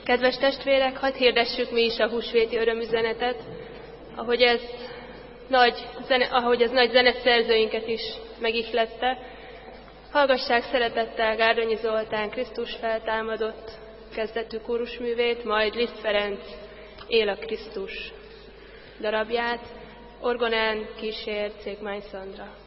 Kedves testvérek, hadd hirdessük mi is a húsvéti örömüzenetet, ahogy ez nagy zeneszerzőinket is megihlette. Hallgassák szeretettel Gárdonyi Zoltán Krisztus feltámadott kezdetű kórusművét, majd Liszt Ferenc Él a Krisztus darabját, orgonán kísér Cékmány Szandra.